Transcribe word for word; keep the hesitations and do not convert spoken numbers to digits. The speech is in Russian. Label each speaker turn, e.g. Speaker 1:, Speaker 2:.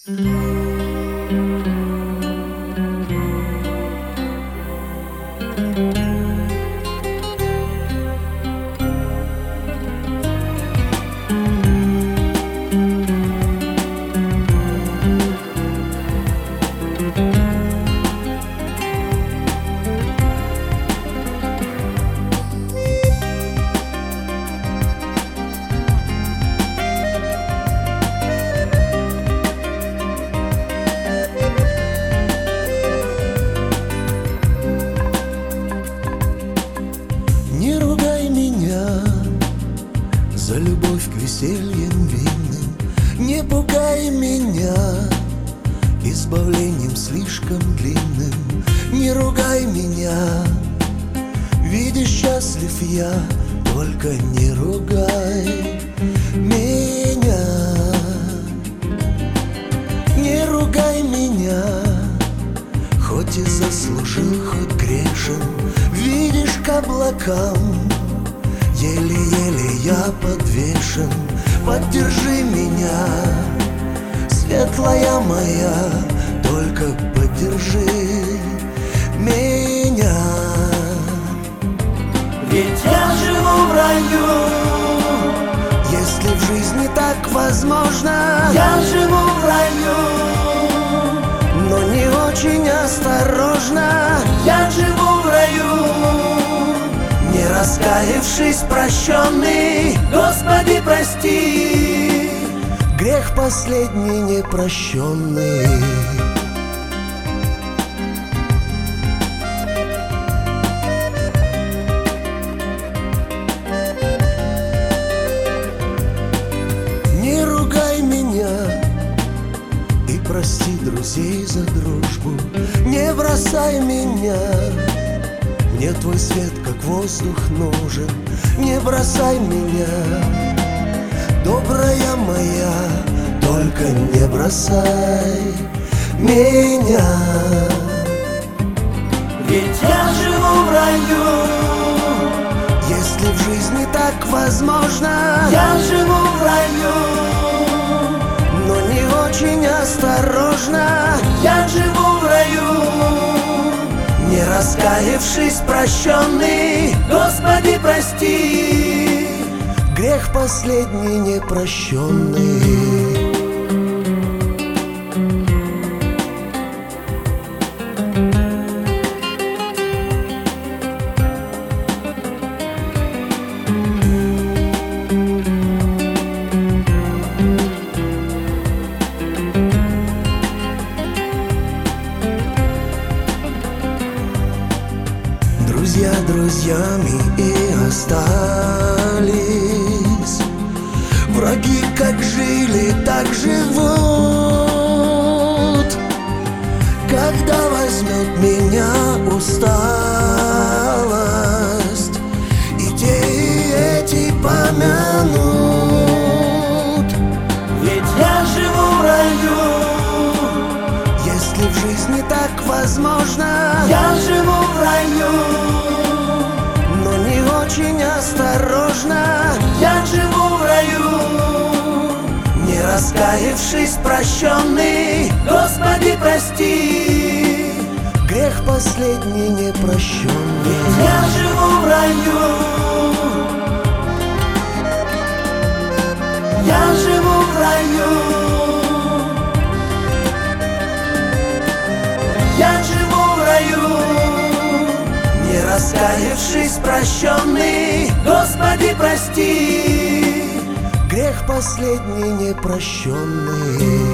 Speaker 1: Не ругай меня за любовь к весельям винным, не пугай меня избавлением слишком длинным. Не ругай меня, видишь, счастлив я, только не ругай меня. Не ругай меня, хоть и заслужил, хоть грешен. Видишь, к облакам еле-еле я подвешен. Поддержи меня, светлая моя, только поддержи меня. Ведь я живу в раю, если в жизни так возможно. Я живу в раю, но не очень осторожно. Я живу в раю, не раскаявшись, прощенный. Господи, прости, грех последний непрощенный. Не ругай меня и прости друзей за дружбу. Не бросай меня, мне твой свет как воздух нужен. Не бросай меня, добрая моя, только не бросай меня. Ведь я живу в раю, если в жизни так возможно. Я живу в раю, но не очень осторожно. Я живу в раю, не раскаявшись, прощенный. Господи, прости, грех последний непрощенный. Друзья друзьями и остались, враги как жили, так живут. Когда возьмет меня усталость, идеи эти помянут. Ведь я живу в раю, если в жизни так возможно. Я живу в раю, но не очень осторожно. Я живу в раю, не раскаявшись, прощенный. Господи, прости, грех последний непрощенный. Я живу в раю, я живу в раю, я живу в раю, не раскаявшись, прощенный. Господи, прости, грех последний непрощенный.